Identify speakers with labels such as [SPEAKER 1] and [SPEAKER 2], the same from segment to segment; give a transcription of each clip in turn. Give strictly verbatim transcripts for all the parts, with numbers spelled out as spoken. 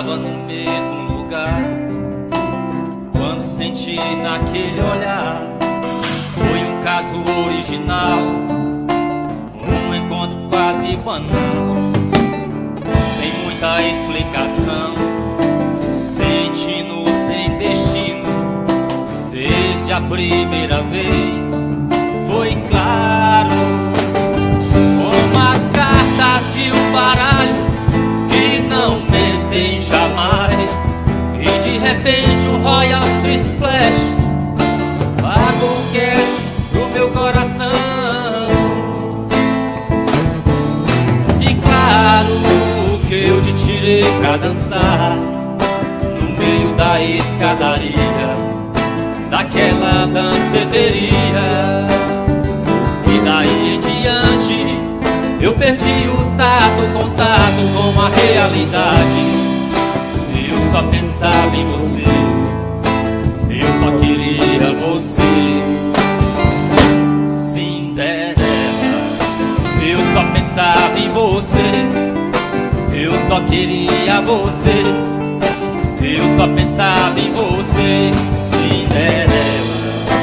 [SPEAKER 1] Estava no mesmo lugar quando senti naquele olhar. Foi um caso original, um encontro quase banal, sem muita explicação, sentindo sem destino. Desde a primeira vez foi claro, como as cartas de um baralho que não mentem jamais. E de repente um Royal Splash pagou um cash pro meu coração. E claro que eu te tirei pra dançar no meio da escadaria daquela danceteria. E daí em diante eu perdi o tato, contato com a realidade. Eu só pensava em você, eu só queria você, Cinderela. Eu só pensava em você, eu só queria você, eu só pensava em você, Cinderela.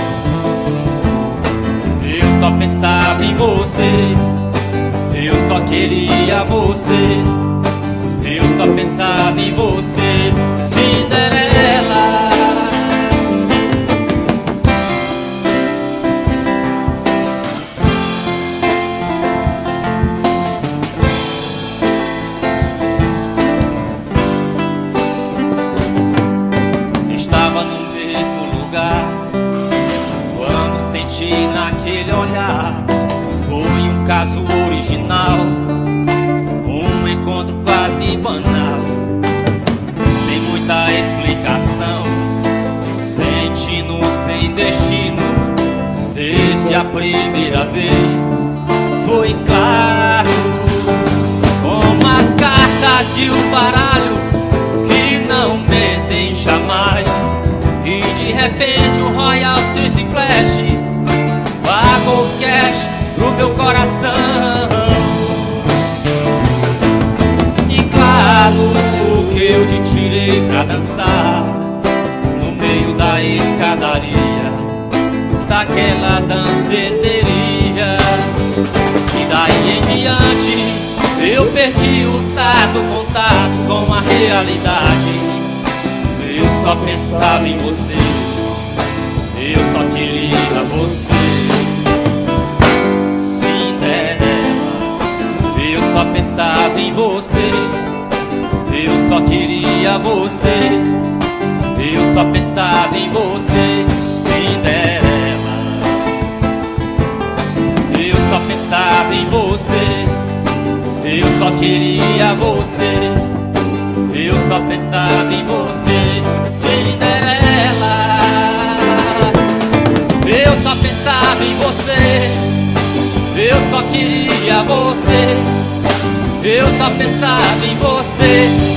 [SPEAKER 1] Eu só pensava em você, eu só queria você, eu só pensava em você, Cinderela. Estava no mesmo lugar quando senti naquele olhar. Foi um caso original, um encontro quase banal, sem muita explicação, sentindo sem destino. Desde a primeira vez foi claro, como as cartas de um baralho que não mentem jamais. E de repente um Royal Splash pagou cash pro meu coração. E claro que eu te tirei pra dançar no meio da escadaria daquela danceteria. E daí em diante eu perdi o tato, contato com a realidade. Eu só pensava em você, eu só queria você, eu só pensava em você, eu só queria você, eu só pensava em você, Cinderela. Eu só pensava em você, eu só queria você, eu só pensava em você, Cinderela. Eu só pensava em você, eu só queria você, eu só pensava em você,